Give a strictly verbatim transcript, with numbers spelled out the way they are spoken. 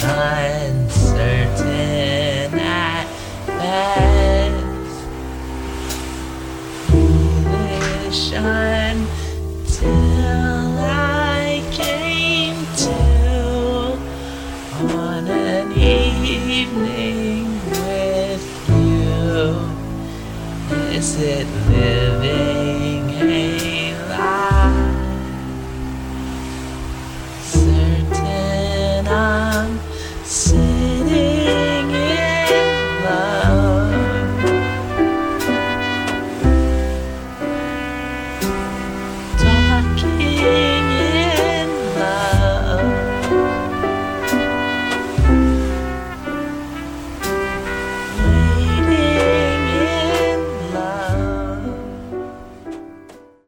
uncertain at best, foolish until I came to on an evening with you. Is it living?